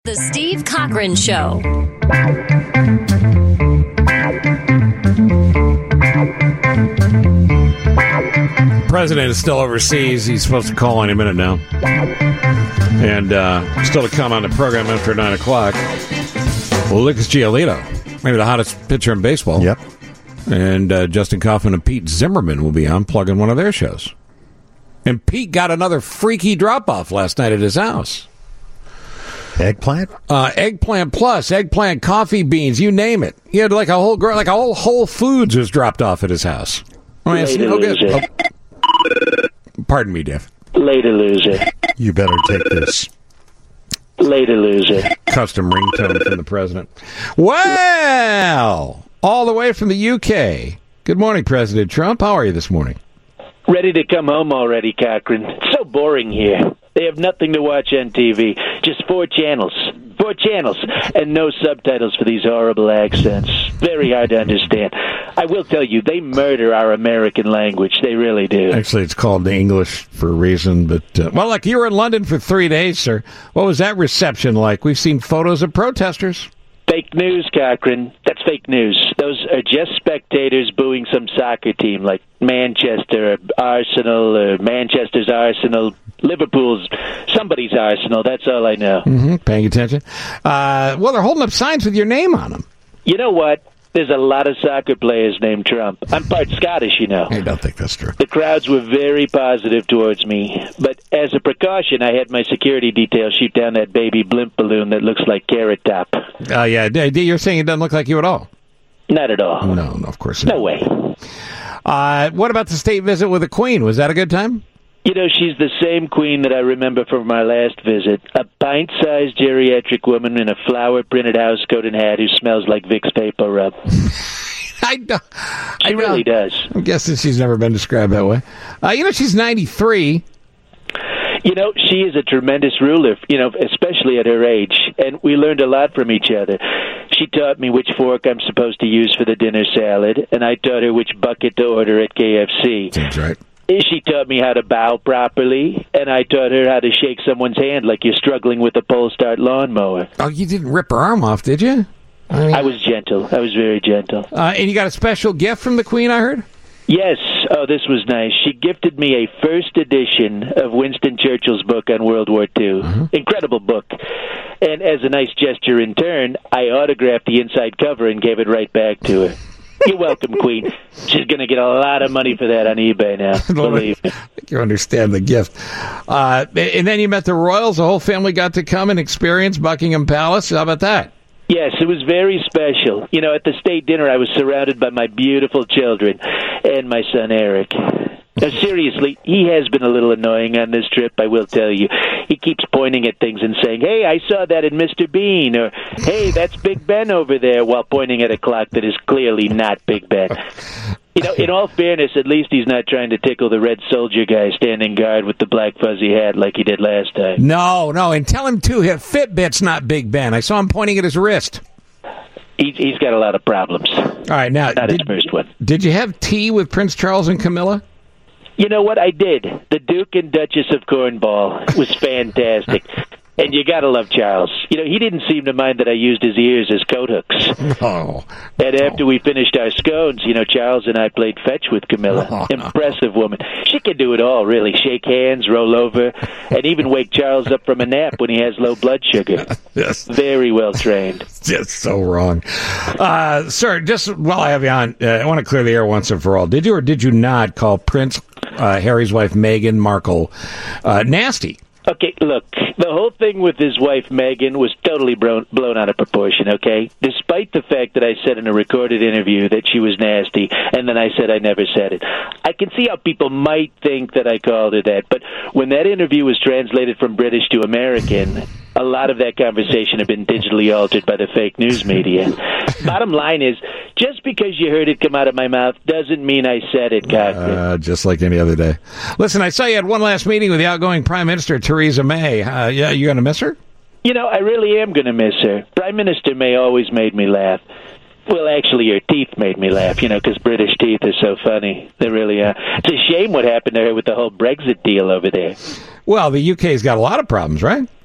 The Steve Cochran Show. The president is still overseas. He's supposed to call any minute now. And still to come on the program after 9 o'clock. Lucas Giolito, maybe the hottest pitcher in baseball. Yep. And Justin Kaufman and Pete Zimmerman will be on plugging one of their shows. And Pete got another freaky drop-off last night at his house. Eggplant? Eggplant plus, eggplant, coffee beans, you name it. He had like a whole Whole Foods was dropped off at his house. I mean, it's no good. Oh, pardon me, Dave. Later, loser. You better take this. Later, loser. Custom ringtone from the president. Well, all the way from the UK. Good morning, President Trump. How are you this morning? Ready to come home already, Cochran. It's so boring here. They have nothing to watch on TV. Just 4 channels. 4 channels. And no subtitles for these horrible accents. Very hard to understand. I will tell you, they murder our American language. They really do. Actually, it's called English for a reason. But, well, like you were in London for 3 days, sir. What was that reception like? We've seen photos of protesters. Fake news, Cochran. That's fake news. Those are just spectators booing some soccer team like Manchester, Arsenal, or Manchester's Arsenal, Liverpool's somebody's Arsenal. That's all I know. Mm-hmm. Paying attention. Well, they're holding up signs with your name on them. You know what? There's a lot of soccer players named Trump. I'm part Scottish, you know. I don't think that's true. The crowds were very positive towards me. But as a precaution, I had my security detail shoot down that baby blimp balloon that looks like Carrot Top. Yeah, you're saying it doesn't look like you at all? Not at all. No, of course not. No way. What about the state visit with the Queen? Was that a good time? You know, she's the same Queen that I remember from my last visit. A pint-sized geriatric woman in a flower-printed housecoat and hat who smells like Vicks Vapor Rub. She really does. I'm guessing she's never been described that way. She's 93. You know, she is a tremendous ruler, especially at her age. And we learned a lot from each other. She taught me which fork I'm supposed to use for the dinner salad, and I taught her which bucket to order at KFC. That's right. She taught me how to bow properly, and I taught her how to shake someone's hand like you're struggling with a pole start lawnmower. Oh, you didn't rip her arm off, did you? I was gentle. I was very gentle. And you got a special gift from the Queen, I heard? Yes. Oh, this was nice. She gifted me a first edition of Winston Churchill's book on World War II. Mm-hmm. Incredible book. And as a nice gesture in turn, I autographed the inside cover and gave it right back to her. You're welcome, Queen. She's going to get a lot of money for that on eBay now. Believe me. I think you understand the gift. And then you met the royals. The whole family got to come and experience Buckingham Palace. How about that? Yes, it was very special. You know, at the state dinner, I was surrounded by my beautiful children and my son, Eric. Now, seriously, he has been a little annoying on this trip, I will tell you. He keeps pointing at things and saying, hey, I saw that in Mr. Bean, or, hey, that's Big Ben over there, while pointing at a clock that is clearly not Big Ben. You know, in all fairness, at least he's not trying to tickle the red soldier guy standing guard with the black fuzzy hat like he did last time. No, and tell him, too, Fitbit's not Big Ben. I saw him pointing at his wrist. He's got a lot of problems. All right, now, not his first one. Did you have tea with Prince Charles and Camilla? You know what? I did. The Duke and Duchess of Cornwall was fantastic. And you gotta love Charles. You know, he didn't seem to mind that I used his ears as coat hooks. Oh. And after we finished our scones, Charles and I played fetch with Camilla. Oh, impressive woman. She can do it all, really. Shake hands, roll over, and even wake Charles up from a nap when he has low blood sugar. Yes. Very well trained. That's so wrong. Sir, just while I have you on, I want to clear the air once and for all. Did you or did you not call Prince Harry's wife, Meghan Markle, nasty? Okay, look, the whole thing with his wife, Meghan, was totally blown out of proportion, okay? Despite the fact that I said in a recorded interview that she was nasty, and then I said I never said it. I can see how people might think that I called her that, but when that interview was translated from British to American, a lot of that conversation had been digitally altered by the fake news media. Bottom line is, just because you heard it come out of my mouth doesn't mean I said it, Cochran. Just like any other day. Listen, I saw you had one last meeting with the outgoing Prime Minister, Theresa May. Yeah, you going to miss her? You know, I really am going to miss her. Prime Minister May always made me laugh. Well, actually, her teeth made me laugh, because British teeth are so funny. They really are. It's a shame what happened to her with the whole Brexit deal over there. Well, the UK's got a lot of problems, right?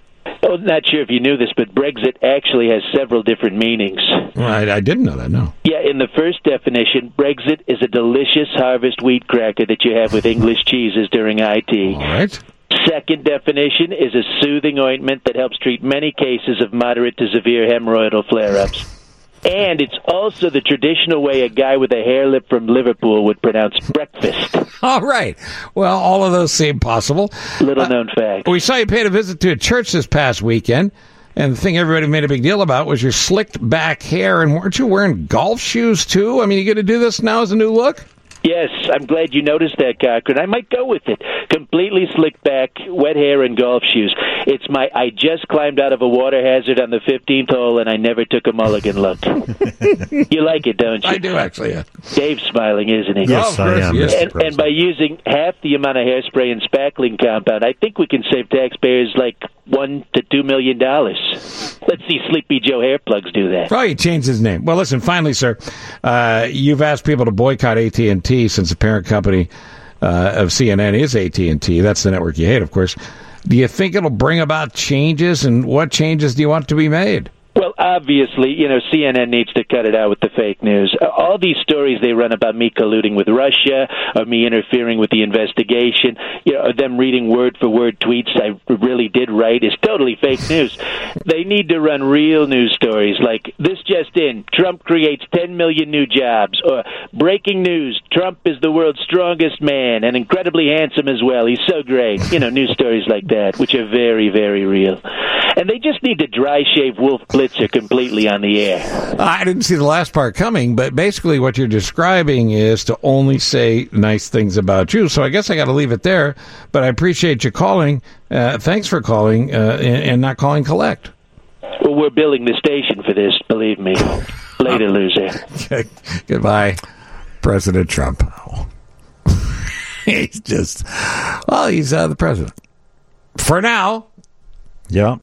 Oh, not sure if you knew this, but Brexit actually has several different meanings. I didn't know that, no. Yeah, in the first definition, Brexit is a delicious harvest wheat cracker that you have with English cheeses during IT. All right. Second definition is a soothing ointment that helps treat many cases of moderate to severe hemorrhoidal flare-ups. And it's also the traditional way a guy with a hair lip from Liverpool would pronounce breakfast. All right. Well, all of those seem possible. Little known fact. We saw you paid a visit to a church this past weekend, and the thing everybody made a big deal about was your slicked back hair. And weren't you wearing golf shoes, too? I mean, you going to do this now as a new look? Yes, I'm glad you noticed that, Cochran. I might go with it. Completely slicked back, wet hair, and golf shoes. It's my I just climbed out of a water hazard on the 15th hole, and I never took a mulligan look. You like it, don't you? I do, actually, yeah. Dave's smiling, isn't he? Yes, I am, yes. Mr. And by using half the amount of hairspray and spackling compound, I think we can save taxpayers like $1 to $2 million. Let's see Sleepy Joe hair plugs do that. Oh, he changed his name. Well, listen, finally, sir, you've asked people to boycott AT&T since the parent company of CNN is AT&T. That's the network you hate, of course. Do you think it'll bring about changes, and what changes do you want to be made? Well, obviously, CNN needs to cut it out with the fake news. All these stories they run about me colluding with Russia or me interfering with the investigation, or them reading word-for-word tweets I really did write is totally fake news. They need to run real news stories like, this just in, Trump creates 10 million new jobs, or breaking news, Trump is the world's strongest man and incredibly handsome as well. He's so great. News stories like that, which are very, very real. And they just need to dry shave Wolf Blitzer completely on the air. I didn't see the last part coming, but basically what you're describing is to only say nice things about you. So I guess I got to leave it there, but I appreciate you calling. Thanks for calling and not calling collect. Well, we're billing the station for this, believe me. Later, loser. Goodbye, President Trump. He's the president. For now. Yeah.